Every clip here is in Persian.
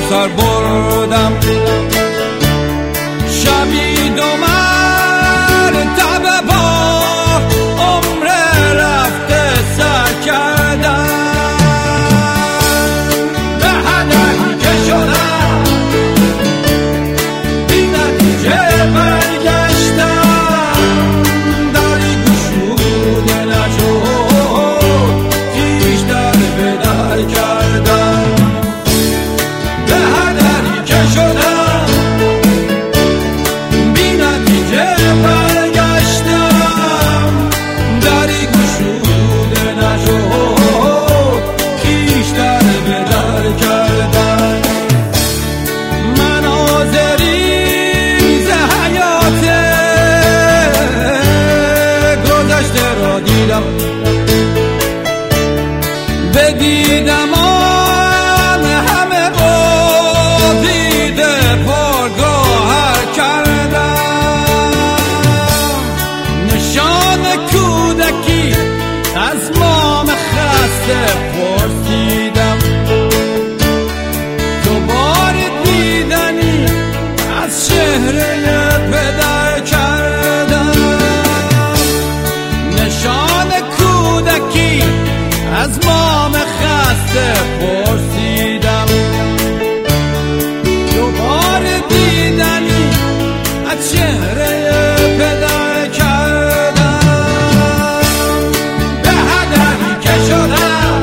سر بردم، شبی دو مرتبه با عمر رفته سر کردم. به هدفی که شدم بی نتیجه برگشتم، دری گشوده نشد پیش در به در کردم. به هدفی که شدم بی نتیجه برگشتم، دری گشوده نشد پیش در به در کردم. مناظری ز حیات گذشته را دیدم، بدیدم آن همه با دیده پرگوهر کردم. نشان کودکی از مام خسته پرسیدم، دوباره دیدنی از چهره پدر کردم. نشان کودکی از مام خسته پرسیدم، دوباره دیدنی از چهره پدر کردم. به هدفی که شدم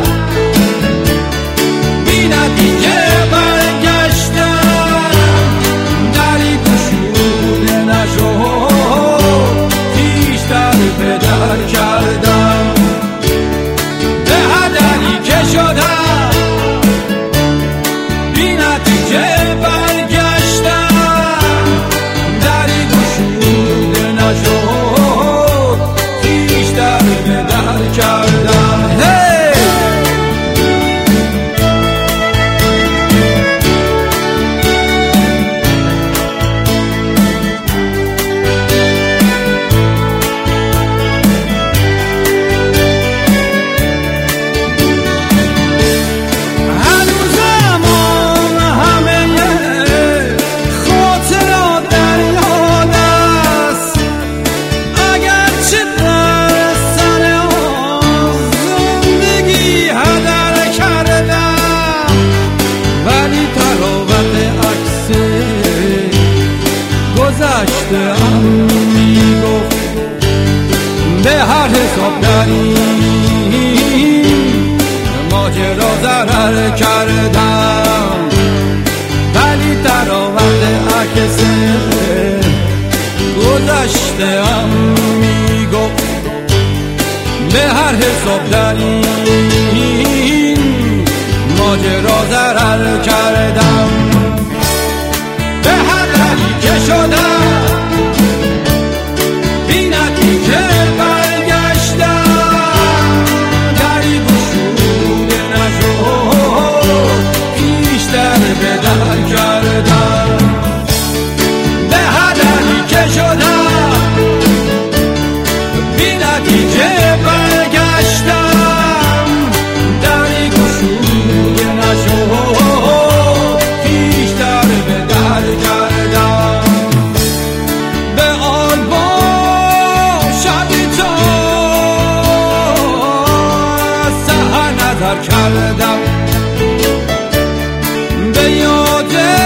بی نتیجه برگشتم، دری گشوده نشد پیش در پدر کردم. به هدفی که شدم بی نتیجه برگشتم، دری گشوده نشد پیش در به در کردم. هنوزم آن همه خاطرات در یاد است، اگرچه در سر آن زندگی هدر کردم، ولی تراوت عکس گذشته ام میگفت به هر حساب در این ماجرا ضرر کردم، ولی تراوت عکس گذشته ام میگفت به هر حساب در این ماجرا ضرر کردم. به هدفی که شدم بی نتیجه برگشتم، دری گشوده نشد پیش در به در کردم. به هدفی که شدم بی نتیجه برگشتم، دری گشوده نشد پیش در به در کردم. به آن با شبی تا سحر نظر کردم، به یاد